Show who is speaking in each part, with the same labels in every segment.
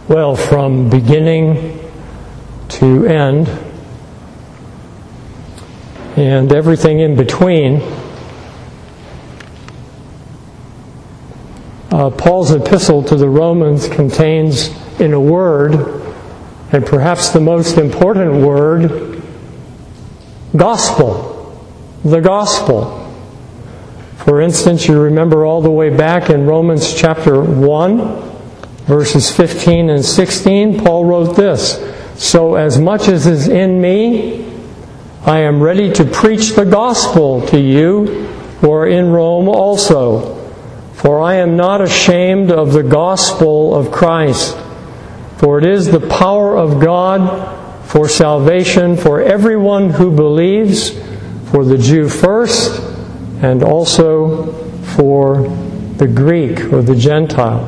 Speaker 1: Well, from beginning to end, and everything in between, Paul's epistle to the Romans contains, in a word, and perhaps the most important word, gospel. The gospel. For instance, you remember all the way back in Romans chapter 1, verses 15 and 16, Paul wrote this: "So as much as is in me, I am ready to preach the gospel to you who are in Rome also. For I am not ashamed of the gospel of Christ. For it is the power of God for salvation for everyone who believes, for the Jew first, and also for the Greek or the Gentile."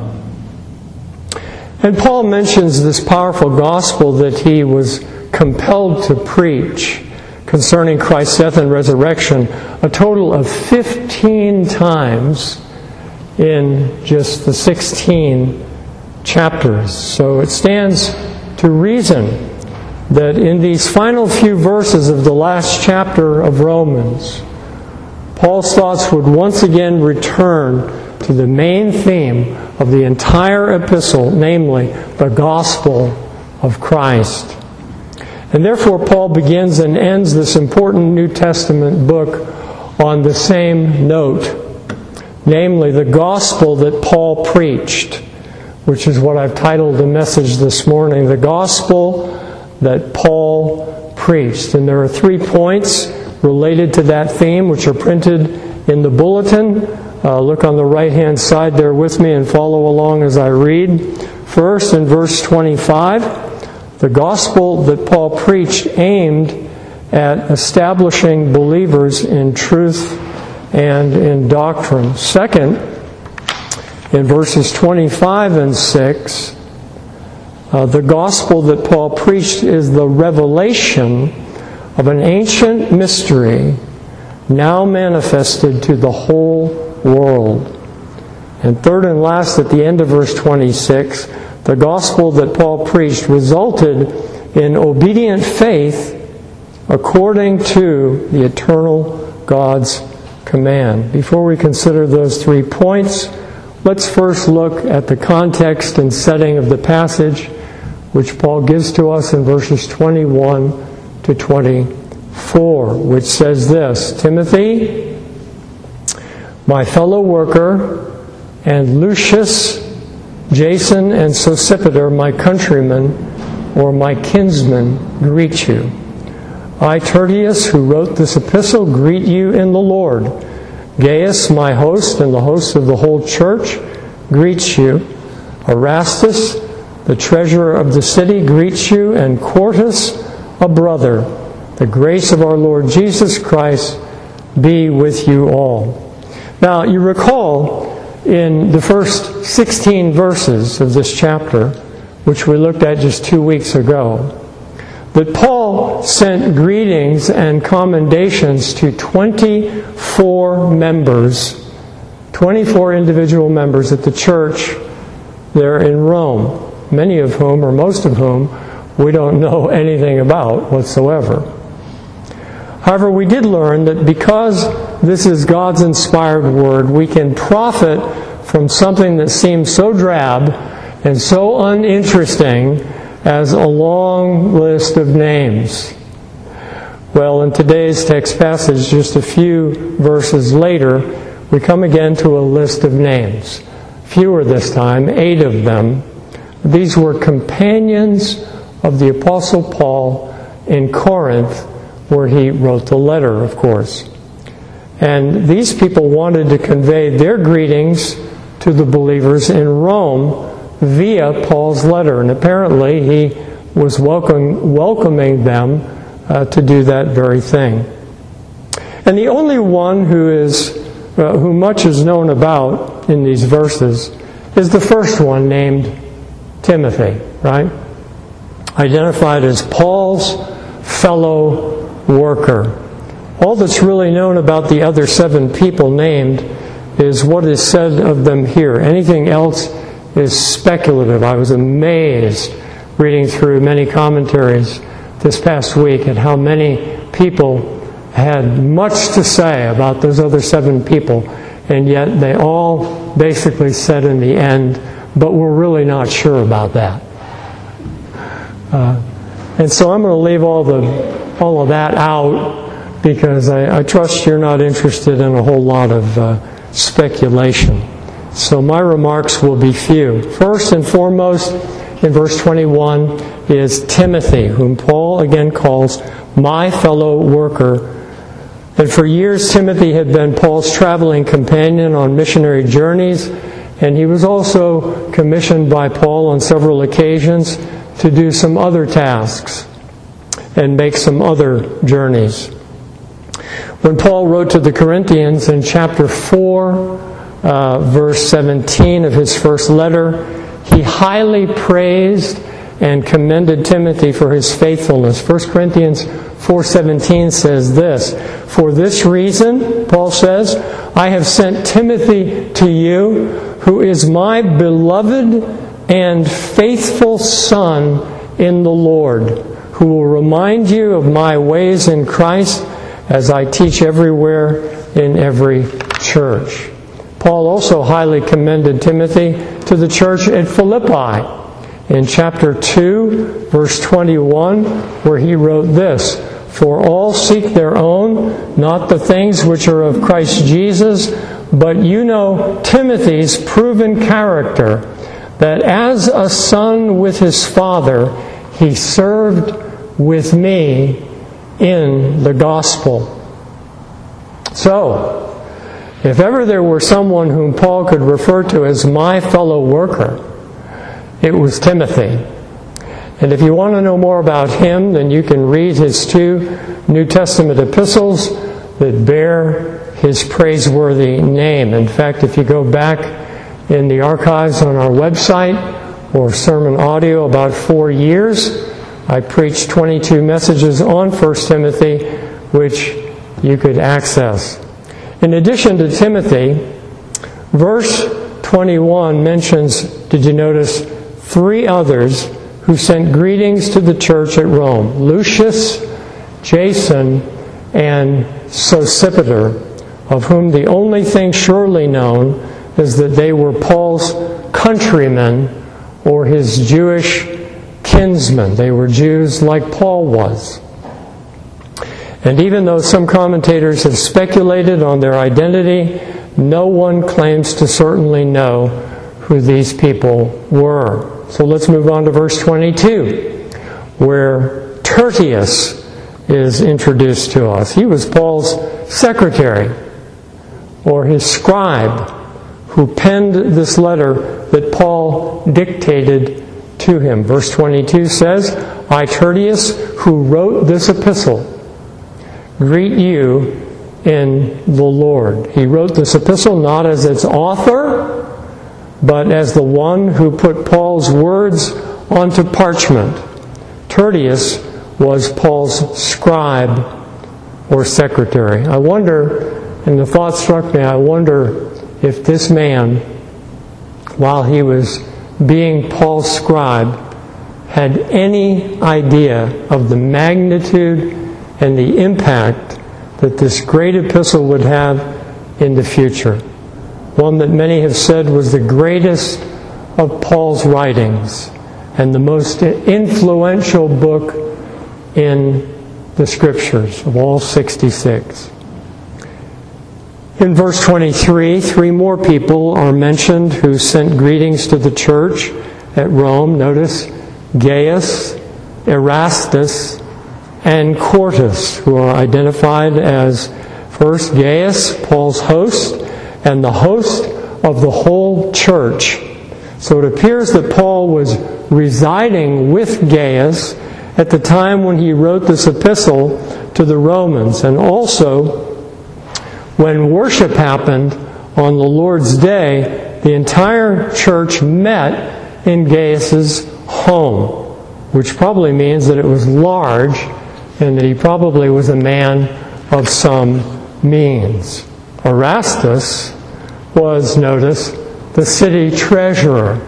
Speaker 1: And Paul mentions this powerful gospel that he was compelled to preach concerning Christ's death and resurrection a total of 15 times in just the 16 chapters. So it stands to reason that in these final few verses of the last chapter of Romans, Paul's thoughts would once again return to the main theme of the entire epistle, namely the gospel of Christ. And therefore Paul begins and ends this important New Testament book on the same note, namely the gospel that Paul preached, which is what I've titled the message this morning, the gospel that Paul preached. And there are 3 points related to that theme, which are printed in the bulletin. Look on the right-hand side there with me and follow along as I read. First, in verse 25, the gospel that Paul preached aimed at establishing believers in truth and in doctrine. Second, in verses 25 and 6, the gospel that Paul preached is the revelation of an ancient mystery now manifested to the whole world. And third and last, at the end of verse 26, the gospel that Paul preached resulted in obedient faith according to the eternal God's command. Before we consider those 3 points, let's first look at the context and setting of the passage which Paul gives to us in verses 21 to 24, which says this: "Timothy, my fellow worker, and Lucius, Jason, and Sosipater, my countrymen, or my kinsmen, greet you. I, Tertius, who wrote this epistle, greet you in the Lord. Gaius, my host, and the host of the whole church, greets you. Erastus, the treasurer of the city, greets you, and Quartus, a brother. The grace of our Lord Jesus Christ be with you all." Now, you recall in the first 16 verses of this chapter, which we looked at just 2 weeks ago, that Paul sent greetings and commendations to 24 members, 24 individual members at the church there in Rome, many of whom, or most of whom, we don't know anything about whatsoever. However, we did learn that because this is God's inspired word, we can profit from something that seems so drab and so uninteresting as a long list of names. Well, in today's text passage, just a few verses later, we come again to a list of names. Fewer this time, 8 of them. These were companions of the Apostle Paul in Corinth, where he wrote the letter, of course. And these people wanted to convey their greetings to the believers in Rome via Paul's letter. And apparently he was welcoming them to do that very thing. And the only one who much is known about in these verses is the first one, named Timothy, right? Identified as Paul's fellow worker. All that's really known about the other 7 people named is what is said of them here. Anything else is speculative. I was amazed reading through many commentaries this past week at how many people had much to say about those other 7 people, and yet they all basically said in the end, but we're really not sure about that. And so I'm going to leave all of that out, because I trust you're not interested in a whole lot of speculation. So my remarks will be few. First and foremost, in verse 21, is Timothy, whom Paul again calls my fellow worker. And for years, Timothy had been Paul's traveling companion on missionary journeys, and he was also commissioned by Paul on several occasions to do some other tasks and make some other journeys. When Paul wrote to the Corinthians in chapter 4, verse 17 of his first letter, he highly praised and commended Timothy for his faithfulness. 1 Corinthians 4:17 says this, "For this reason," Paul says, "I have sent Timothy to you, who is my beloved and faithful son in the Lord, who will remind you of my ways in Christ as I teach everywhere in every church." Paul also highly commended Timothy to the church at Philippi in chapter 2, verse 21, where he wrote this, "For all seek their own, not the things which are of Christ Jesus, but you know Timothy's proven character, that as a son with his father, he served with me in the gospel." So, if ever there were someone whom Paul could refer to as my fellow worker, it was Timothy. And if you want to know more about him, then you can read his 2 New Testament epistles that bear his praiseworthy name. In fact, if you go back in the archives on our website or sermon audio about 4 years, I preached 22 messages on 1 Timothy, which you could access. In addition to Timothy, verse 21 mentions, did you notice, 3 others who sent greetings to the church at Rome: Lucius, Jason, and Sosipater, of whom the only thing surely known is that they were Paul's countrymen or his Jewish kinsmen. They were Jews like Paul was. And even though some commentators have speculated on their identity, no one claims to certainly know who these people were. So let's move on to verse 22, where Tertius is introduced to us. He was Paul's secretary, or his scribe, who penned this letter that Paul dictated to him. Verse 22 says, "I, Tertius, who wrote this epistle, greet you in the Lord." He wrote this epistle not as its author, but as the one who put Paul's words onto parchment. Tertius was Paul's scribe or secretary. I wonder, and the thought struck me, I wonder if this man, while he was being Paul's scribe, had any idea of the magnitude and the impact that this great epistle would have in the future. One that many have said was the greatest of Paul's writings and the most influential book in the Scriptures of all 66. In verse 23, 3 more people are mentioned who sent greetings to the church at Rome. Notice Gaius, Erastus, and Quartus, who are identified as, first, Gaius, Paul's host, and the host of the whole church. So it appears that Paul was residing with Gaius at the time when he wrote this epistle to the Romans. And also, when worship happened on the Lord's Day, the entire church met in Gaius's home, which probably means that it was large and that he probably was a man of some means. Erastus was, notice, the city treasurer.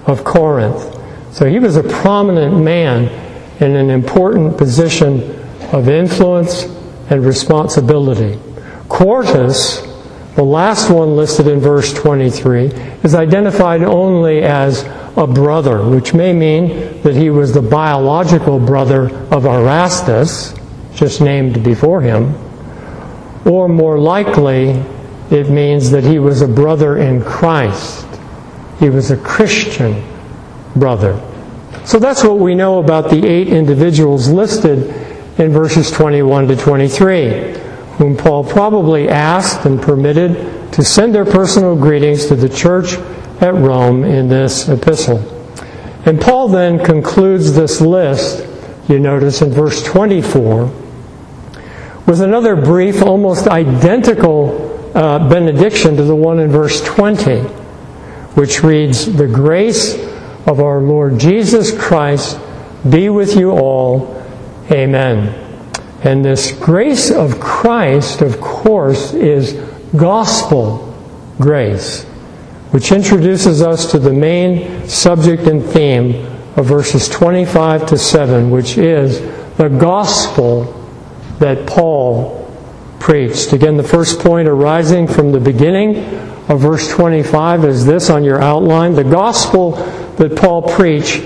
Speaker 1: of Corinth. So he was a prominent man in an important position of influence and responsibility. Quartus, the last one listed in verse 23, is identified only as a brother, which may mean that he was the biological brother of Erastus, just named before him, or more likely, it means that he was a brother in Christ. He was a Christian brother. So that's what we know about the 8 individuals listed in verses 21 to 23, whom Paul probably asked and permitted to send their personal greetings to the church at Rome in this epistle. And Paul then concludes this list, you notice in verse 24, with another brief, almost identical benediction to the one in verse 20, which reads, "The grace of our Lord Jesus Christ be with you all. Amen." And this grace of Christ, of course, is gospel grace, which introduces us to the main subject and theme of verses 25 to 7, which is the gospel that Paul preached. Again, the first point arising from the beginning of verse 25 is this on your outline. The gospel that Paul preached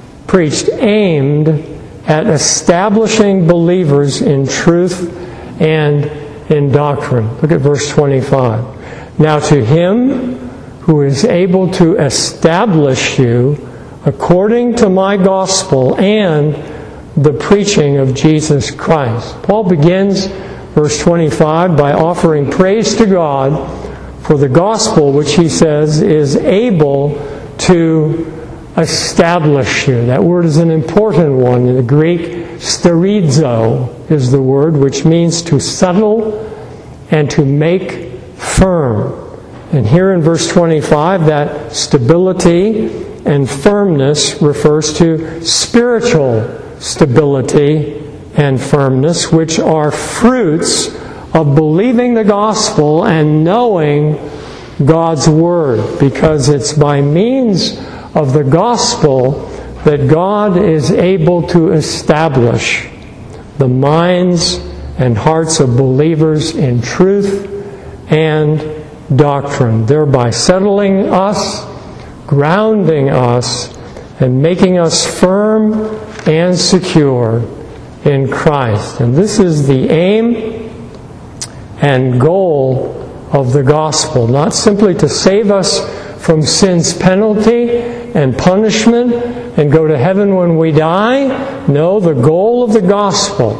Speaker 1: aimed at establishing believers in truth and in doctrine. Look at verse 25. "Now to him who is able to establish you according to my gospel and the preaching of Jesus Christ." Paul begins verse 25 by offering praise to God for the gospel, which he says is able to establish you. That word is an important one. In the Greek, sterizo is the word, which means to settle and to make firm. And here in verse 25, that stability and firmness refers to spiritual stability and firmness, which are fruits of believing the gospel and knowing God's Word, because it's by means of the gospel that God is able to establish the minds and hearts of believers in truth and doctrine, thereby settling us, grounding us, and making us firm and secure in Christ. And this is the aim and goal of the gospel, not simply to save us from sin's penalty and punishment and go to heaven when we die. No, the goal of the gospel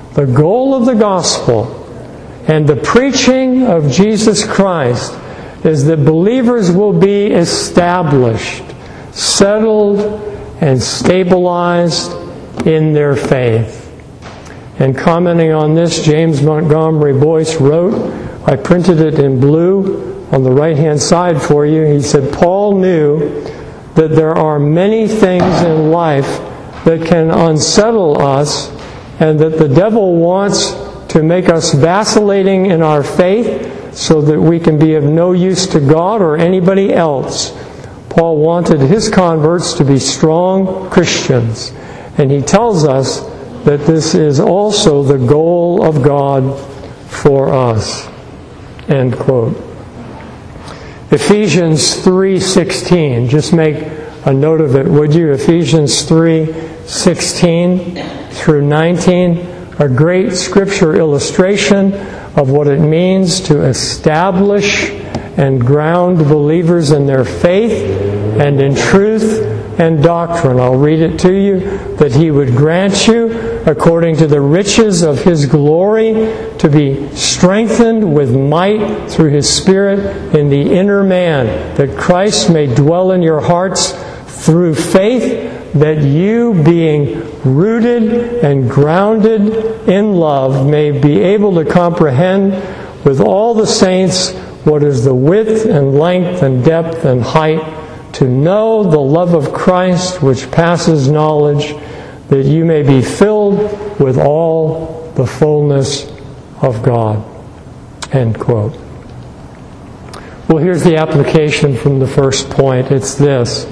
Speaker 1: and the preaching of Jesus Christ is that believers will be established, settled, and stabilized in their faith. And commenting on this, James Montgomery Boyce wrote, I printed it in blue on the right-hand side for you. He said, Paul knew that there are many things in life that can unsettle us, and that the devil wants to make us vacillating in our faith so that we can be of no use to God or anybody else. Paul wanted his converts to be strong Christians. And he tells us that this is also the goal of God for us. End quote. Ephesians 3:16. Just make a note of it, would you? Ephesians 3:16 through 19. A great scripture illustration of what it means to establish and ground believers in their faith and in truth and doctrine. I'll read it to you. That He would grant you, according to the riches of His glory, to be strengthened with might through His Spirit in the inner man, that Christ may dwell in your hearts through faith, that you, being rooted and grounded in love, may be able to comprehend with all the saints what is the width and length and depth and height, to know the love of Christ which passes knowledge, that you may be filled with all the fullness of God. End quote. Well, here's the application from the first point. It's this.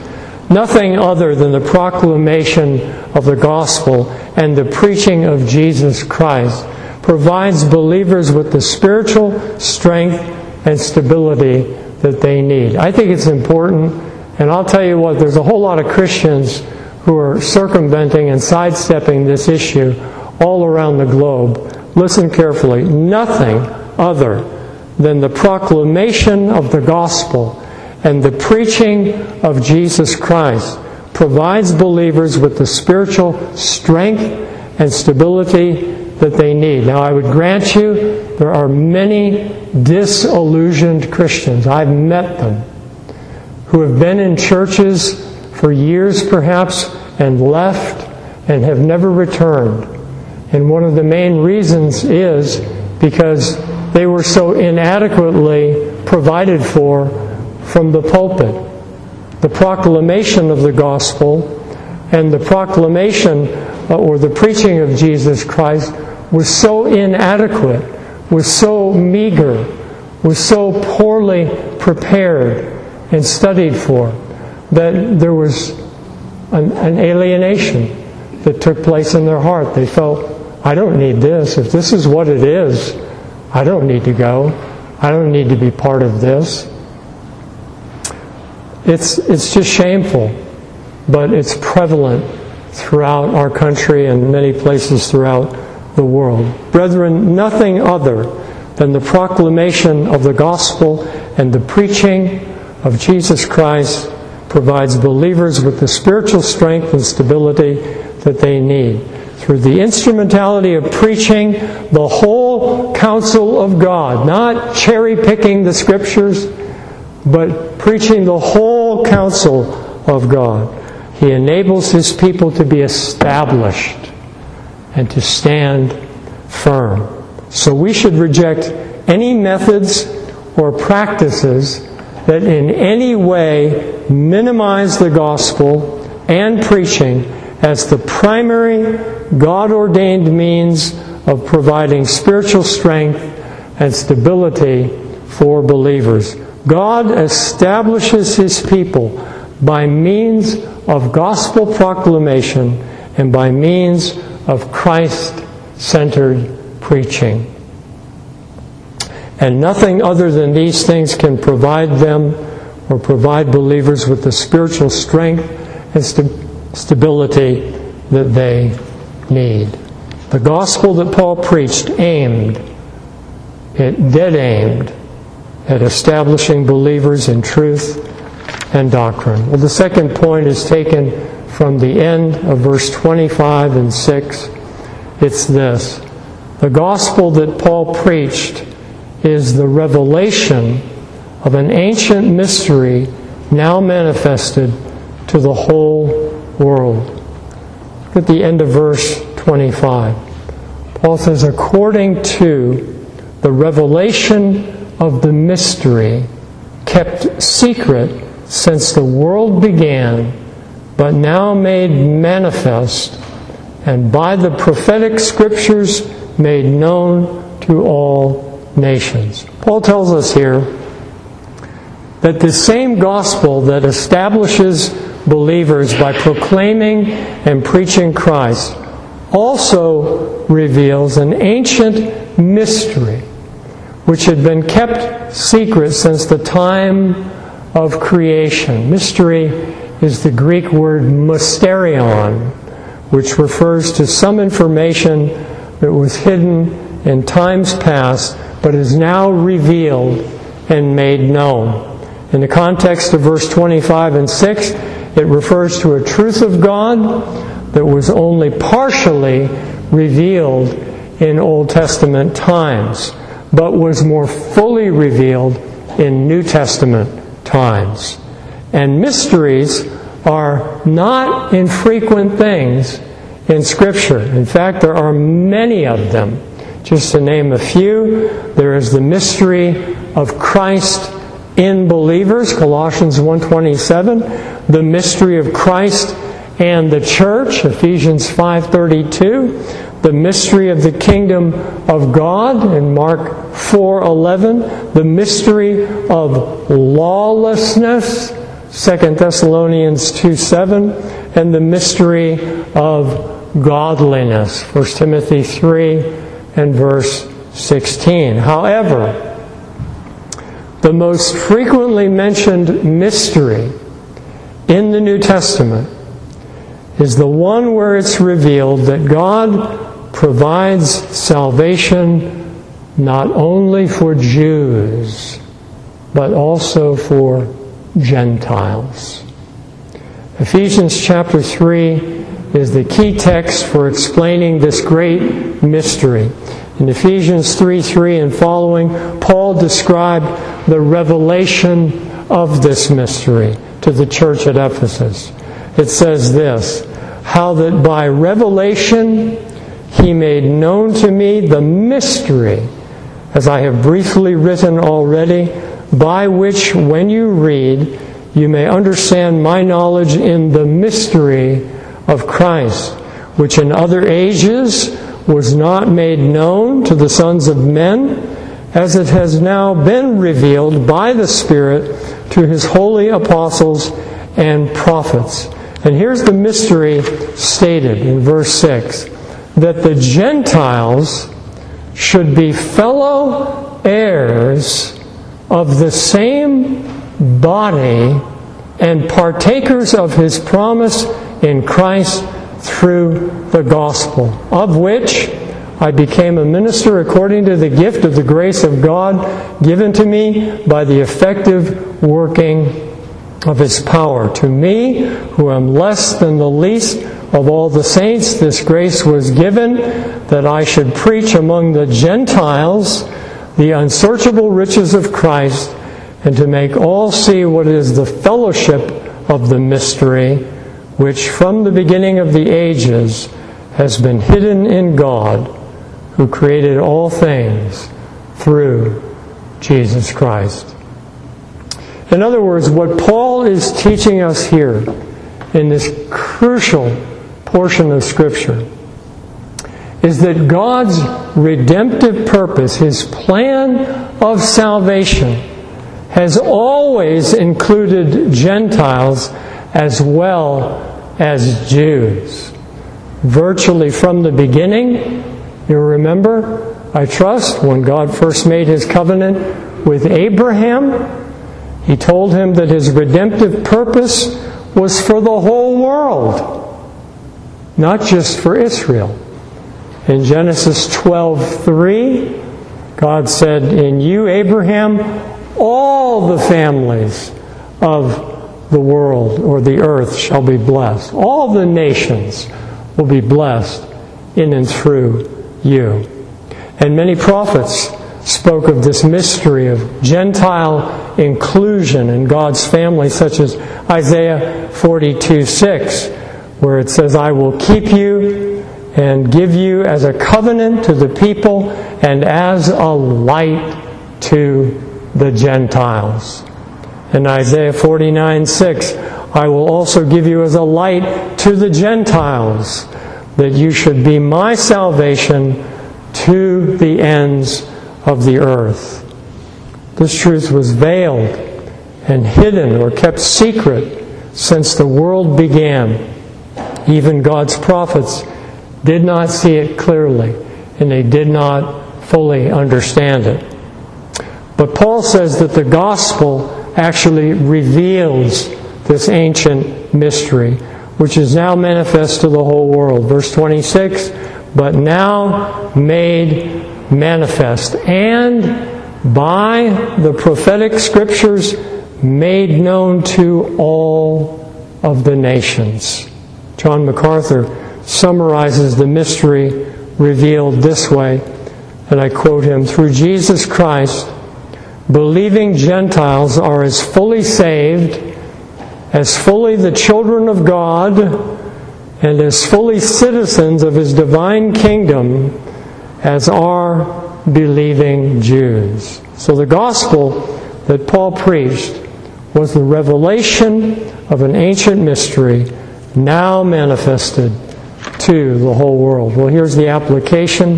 Speaker 1: Nothing other than the proclamation of the gospel and the preaching of Jesus Christ provides believers with the spiritual strength and stability that they need. I think it's important, and I'll tell you what, there's a whole lot of Christians who are circumventing and sidestepping this issue all around the globe. Listen carefully. Nothing other than the proclamation of the gospel and the preaching of Jesus Christ provides believers with the spiritual strength and stability that they need. Now, I would grant you, there are many disillusioned Christians. I've met them who have been in churches for years perhaps and left and have never returned. And one of the main reasons is because they were so inadequately provided for from the pulpit. The proclamation of the gospel and the proclamation or the preaching of Jesus Christ was so inadequate, was so meager, was so poorly prepared and studied for, that there was an alienation that took place in their heart. They felt, I don't need this. If this is what it is, I don't need to go. I don't need to be part of this. It's just shameful, but it's prevalent throughout our country and many places throughout the world. Brethren, nothing other than the proclamation of the gospel and the preaching of Jesus Christ provides believers with the spiritual strength and stability that they need. Through the instrumentality of preaching the whole counsel of God, not cherry-picking the Scriptures, but preaching the whole counsel of God, He enables His people to be established and to stand firm. So we should reject any methods or practices that in any way minimize the gospel and preaching as the primary God-ordained means of providing spiritual strength and stability for believers. God establishes His people by means of gospel proclamation and by means of Christ-centered preaching. And nothing other than these things can provide them or provide believers with the spiritual strength and stability that they need. The gospel that Paul preached aimed at establishing believers in truth and doctrine. Well, the second point is taken from the end of verse 25 and 6. It's this. The gospel that Paul preached is the revelation of an ancient mystery now manifested to the whole world. Look at the end of verse 25. Paul says, according to the revelation of the mystery kept secret since the world began, but now made manifest, and by the prophetic Scriptures made known to all nations. Paul tells us here that the same gospel that establishes believers by proclaiming and preaching Christ also reveals an ancient mystery which had been kept secret since the time of creation. Mystery is the Greek word mysterion, which refers to some information that was hidden in times past, but is now revealed and made known. In the context of verse 25 and 6, it refers to a truth of God that was only partially revealed in Old Testament times, but was more fully revealed in New Testament times. And mysteries are not infrequent things in Scripture. In fact, there are many of them. Just to name a few, there is the mystery of Christ in believers, Colossians 1:27, the mystery of Christ and the church, Ephesians 5:32, the mystery of the kingdom of God in Mark 4:11, the mystery of lawlessness, 2 Thessalonians 2:7, and the mystery of godliness, 1 Timothy 3 and verse 16. However, the most frequently mentioned mystery in the New Testament is the one where it's revealed that God provides salvation not only for Jews, but also for Gentiles. Ephesians chapter 3 is the key text for explaining this great mystery. In Ephesians 3:3 and following, Paul described the revelation of this mystery to the church at Ephesus. It says this, how that by revelation he made known to me the mystery, as I have briefly written already, by which when you read, you may understand my knowledge in the mystery of Christ, which in other ages was not made known to the sons of men, as it has now been revealed by the Spirit to His holy apostles and prophets. And here's the mystery stated in verse 6, that the Gentiles should be fellow heirs of the same body and partakers of His promise in Christ through the gospel, of which I became a minister according to the gift of the grace of God given to me by the effective working of His power. To me, who am less than the least of all the saints, this grace was given that I should preach among the Gentiles the unsearchable riches of Christ, and to make all see what is the fellowship of the mystery, which from the beginning of the ages has been hidden in God, who created all things through Jesus Christ. In other words, what Paul is teaching us here in this crucial portion of Scripture is that God's redemptive purpose, His plan of salvation, has always included Gentiles as well as Jews. Virtually from the beginning, you remember, I trust, when God first made His covenant with Abraham, He told him that His redemptive purpose was for the whole world, not just for Israel. In Genesis 12:3, God said, in you, Abraham, all the families of the world or the earth shall be blessed. All the nations will be blessed in and through you. And many prophets spoke of this mystery of Gentile inclusion in God's family, such as Isaiah 42:6, where it says, I will keep you and give you as a covenant to the people and as a light to the Gentiles. In Isaiah 49:6, I will also give you as a light to the Gentiles, that you should be my salvation to the ends of the earth. This truth was veiled and hidden or kept secret since the world began. Even God's prophets did not see it clearly, and they did not fully understand it. But Paul says that the gospel actually reveals this ancient mystery, which is now manifest to the whole world. Verse 26, but now made manifest, and by the prophetic scriptures made known to all of the nations. John MacArthur summarizes the mystery revealed this way, and I quote him, through Jesus Christ, believing Gentiles are as fully saved, as fully the children of God, and as fully citizens of His divine kingdom as are believing Jews. So the gospel that Paul preached was the revelation of an ancient mystery now manifested to the whole world. Well, here's the application.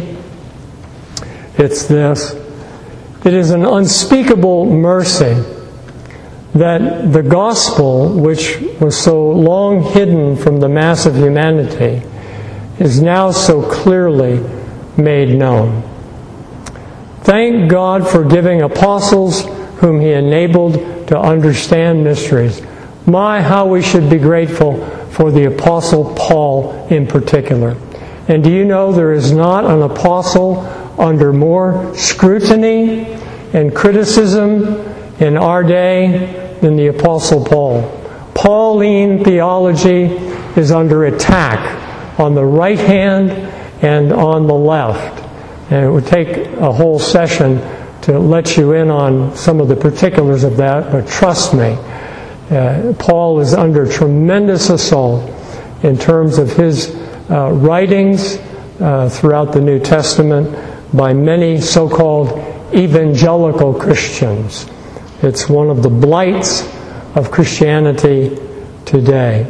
Speaker 1: It's this. It is an unspeakable mercy that the gospel, which was so long hidden from the mass of humanity, is now so clearly made known. Thank God for giving apostles whom He enabled to understand mysteries. My, how we should be grateful for the Apostle Paul in particular. And do you know there is not an apostle under more scrutiny and criticism in our day than the Apostle Paul? Pauline theology is under attack on the right hand and on the left. And it would take a whole session to let you in on some of the particulars of that, but trust me, Paul is under tremendous assault in terms of his writings throughout the New Testament by many so-called evangelical Christians. It's one of the blights of Christianity today.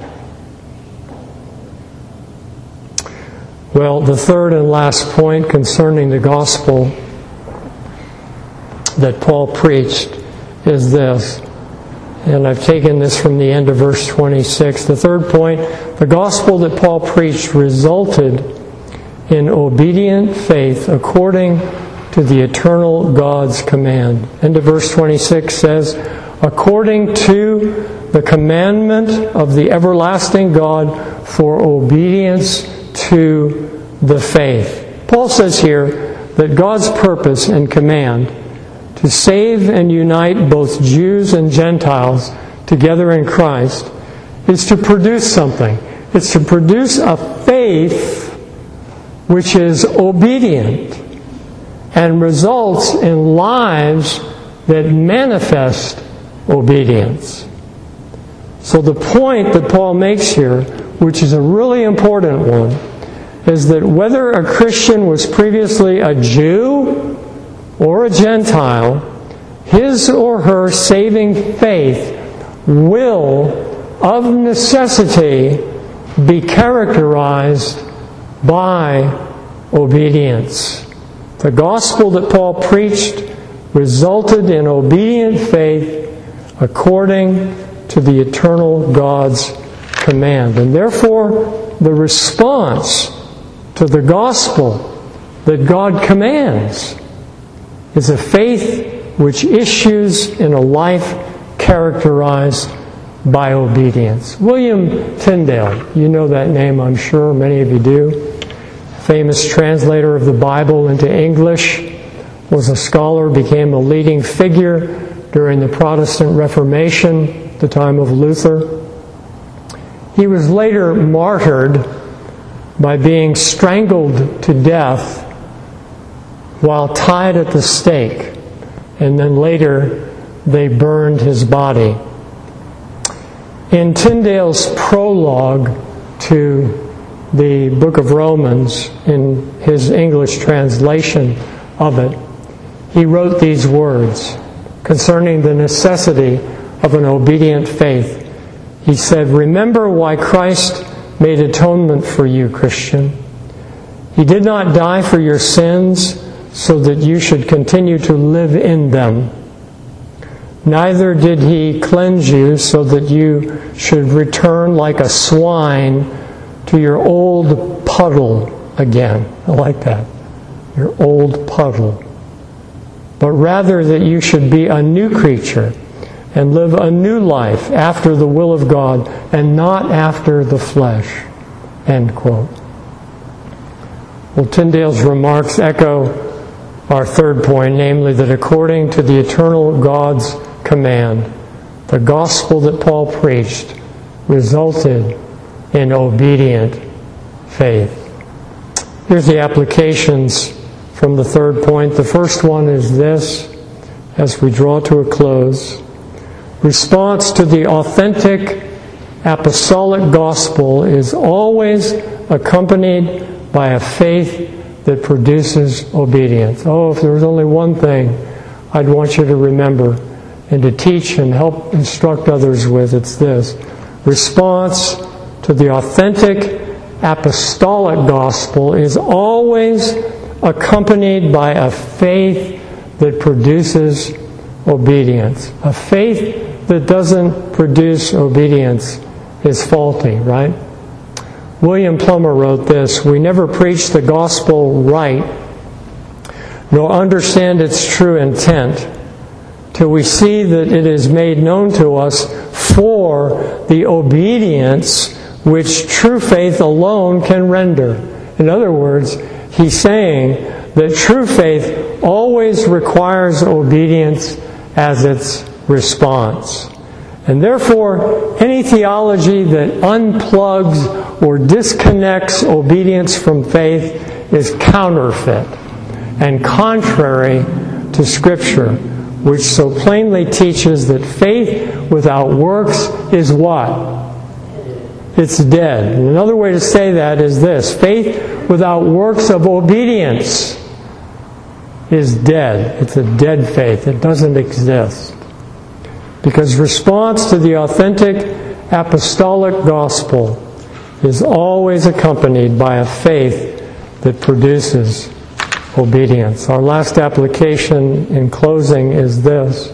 Speaker 1: Well, the third and last point concerning the gospel that Paul preached is this. And I've taken this from the end of verse 26. The third point, the gospel that Paul preached resulted in obedient faith according to the eternal God's command. End of verse 26 says, according to the commandment of the everlasting God for obedience to the faith. Paul says here that God's purpose and command to save and unite both Jews and Gentiles together in Christ is to produce something. It's to produce a faith which is obedient and results in lives that manifest obedience. So the point that Paul makes here, which is a really important one, is that whether a Christian was previously a Jew or a Gentile, his or her saving faith will, of necessity, be characterized by obedience. The gospel that Paul preached resulted in obedient faith according to the eternal God's command. And therefore, the response to the gospel that God commands is a faith which issues in a life characterized by obedience. William Tyndale, you know that name, I'm sure, many of you do. Famous translator of the Bible into English, was a scholar, became a leading figure during the Protestant Reformation, the time of Luther. He was later martyred by being strangled to death while tied at the stake, and then later they burned his body. In Tyndale's prologue to the book of Romans, in his English translation of it, he wrote these words concerning the necessity of an obedient faith. He said, "Remember why Christ made atonement for you, Christian. He did not die for your sins so that you should continue to live in them. Neither did He cleanse you so that you should return like a swine to your old puddle again." I like that. Your old puddle. But rather that you should be a new creature and live a new life after the will of God and not after the flesh. End quote. Well, Tyndale's remarks echo our third point, namely that according to the eternal God's command, the gospel that Paul preached resulted in obedient faith. Here's the applications from the third point. The first one is this, as we draw to a close. Response to the authentic apostolic gospel is always accompanied by a faith that produces obedience. Oh, if there was only one thing I'd want you to remember and to teach and help instruct others with, it's this. Response to the authentic apostolic gospel is always accompanied by a faith that produces obedience. A faith that doesn't produce obedience is faulty, right? William Plummer wrote this: "We never preach the gospel right, nor understand its true intent, till we see that it is made known to us for the obedience which true faith alone can render." In other words, he's saying that true faith always requires obedience as its response. And therefore, any theology that unplugs or disconnects obedience from faith is counterfeit and contrary to Scripture, which so plainly teaches that faith without works is what? It's dead. And another way to say that is this: faith without works of obedience is dead. It's a dead faith. It doesn't exist. Because response to the authentic apostolic gospel is always accompanied by a faith that produces obedience. Our last application in closing is this: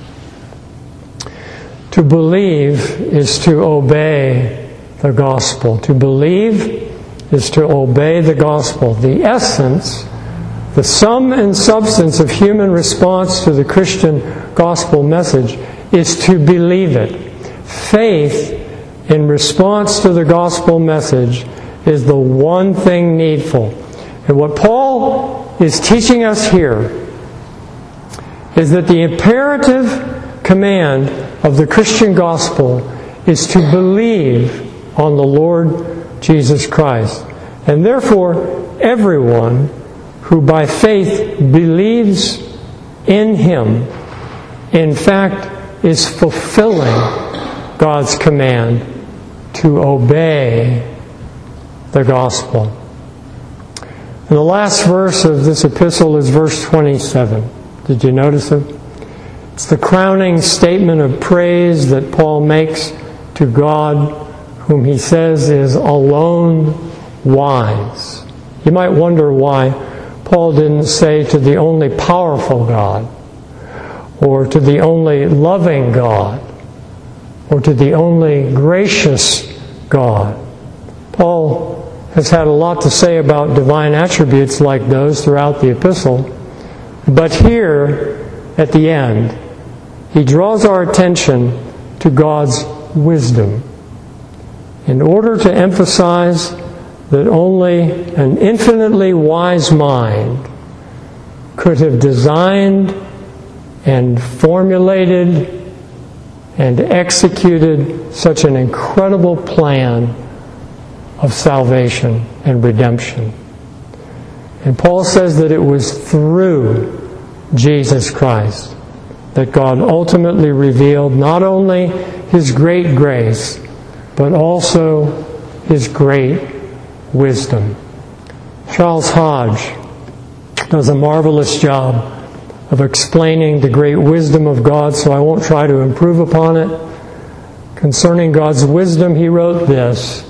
Speaker 1: to believe is to obey the gospel. To believe is to obey the gospel. The essence, the sum and substance of human response to the Christian gospel message is to believe it. Faith in response to the gospel message is the one thing needful. And what Paul is teaching us here is that the imperative command of the Christian gospel is to believe on the Lord Jesus Christ. And therefore, everyone who by faith believes in Him, in fact, is fulfilling God's command to obey the gospel. And the last verse of this epistle is verse 27. Did you notice it? It's the crowning statement of praise that Paul makes to God, whom he says is alone wise. You might wonder why Paul didn't say to the only powerful God, or to the only loving God, or to the only gracious God. Paul has had a lot to say about divine attributes like those throughout the epistle, but here, at the end, he draws our attention to God's wisdom in order to emphasize that only an infinitely wise mind could have designed and formulated and executed such an incredible plan of salvation and redemption. And Paul says that it was through Jesus Christ that God ultimately revealed not only His great grace, but also His great wisdom. Charles Hodge does a marvelous job of explaining the great wisdom of God, so I won't try to improve upon it. Concerning God's wisdom, he wrote this: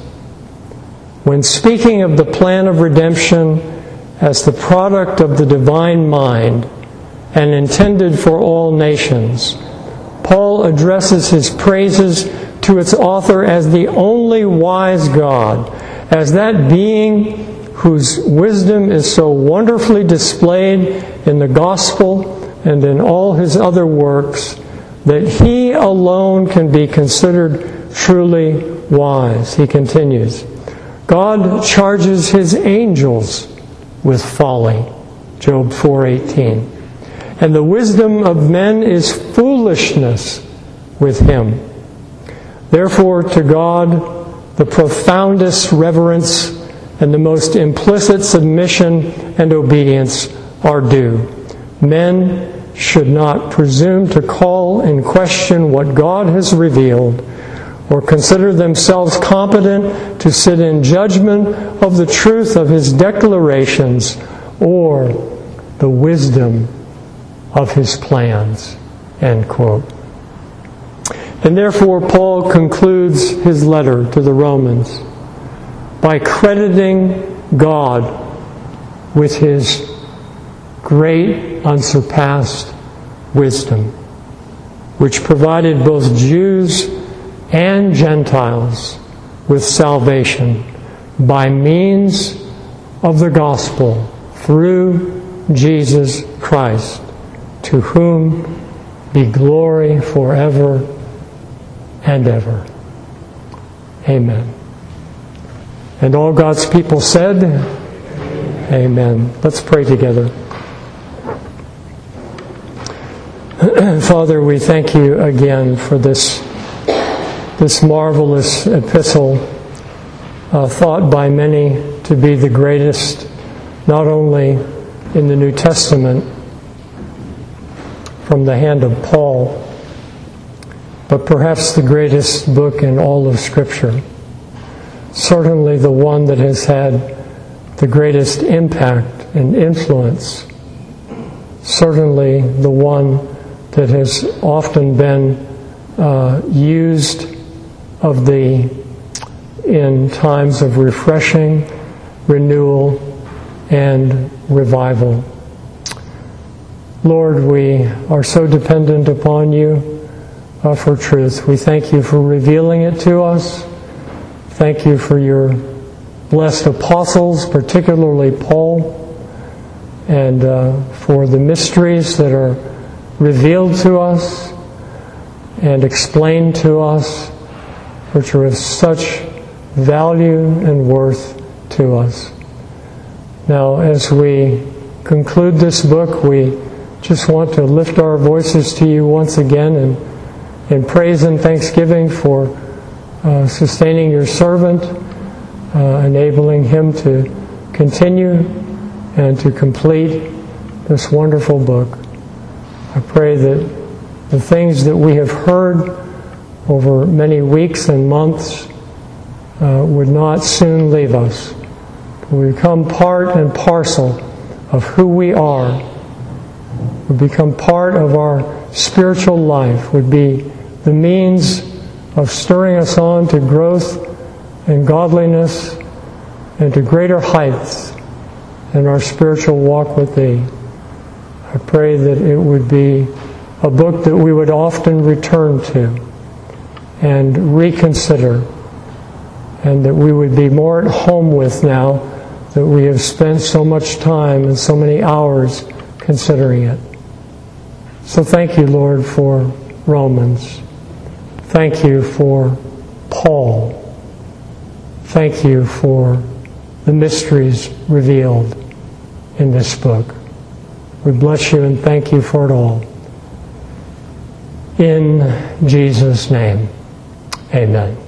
Speaker 1: when speaking of the plan of redemption as the product of the divine mind and intended for all nations, Paul addresses his praises to its author as the only wise God, as that being whose wisdom is so wonderfully displayed in the gospel and in all his other works, that he alone can be considered truly wise. He continues, God charges His angels with folly, Job 4:18. And the wisdom of men is foolishness with Him. Therefore, to God, the profoundest reverence and the most implicit submission and obedience are due. Men should not presume to call in question what God has revealed, or consider themselves competent to sit in judgment of the truth of His declarations or the wisdom of His plans. End quote. And therefore, Paul concludes his letter to the Romans by crediting God with His great, unsurpassed wisdom. which provided both Jews and Gentiles with salvation by means of the gospel through Jesus Christ, to whom be glory forever and ever. Amen. And all God's people said, Amen. Let's pray together. Father, we thank you again for this marvelous epistle, thought by many to be the greatest, not only in the New Testament from the hand of Paul, but perhaps the greatest book in all of Scripture. Certainly the one that has had the greatest impact and influence. Certainly the one that has often been used in times of refreshing, renewal, and revival. Lord, we are so dependent upon you for truth. We thank you for revealing it to us. Thank you for your blessed apostles, particularly Paul, and for the mysteries that are revealed to us and explained to us, which are of such value and worth to us. Now, as we conclude this book, we just want to lift our voices to you once again in praise and thanksgiving for sustaining your servant, enabling him to continue and to complete this wonderful book. I pray that the things that we have heard over many weeks and months would not soon leave us. We become part and parcel of who we are, would become part of our spiritual life, would be the means of stirring us on to growth and godliness and to greater heights in our spiritual walk with Thee. I pray that it would be a book that we would often return to and reconsider, and that we would be more at home with now that we have spent so much time and so many hours considering it. So thank you, Lord, for Romans. Thank you for Paul. Thank you for the mysteries revealed in this book. We bless you and thank you for it all. In Jesus' name, amen.